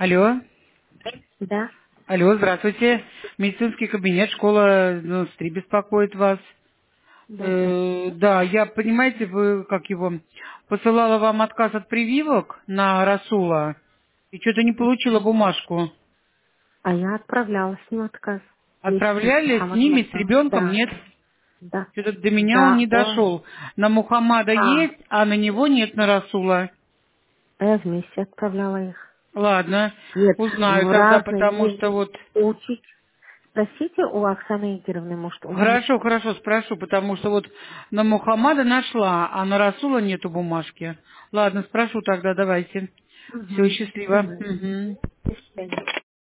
Алло. Да, Алло, здравствуйте. Медицинский кабинет, школа 93 беспокоит вас. да, здравствуйте. Да, я, понимаете, вы, как его, посылала вам отказ от прививок на Расула, и что-то не получила бумажку. А я отправляла с ним отказ. Вместе с Отправляли с Мухаммадом ними, с отправила. ребенком Да, нет. да, Что-то до меня он да, не дошел. На Мухаммада есть, а на него нет, на Расула. я вместе отправляла их. Ладно, Нет, узнаю тогда, разные, потому что вот... учить. Спросите у Оксаны Игоревны, может, у нее. Хорошо, хорошо, спрошу, потому что вот на Мухаммада нашла, а на Расула нету бумажки. Ладно, спрошу тогда, давайте. Все, Угу. счастливо. Давай. Мгм. До свидания.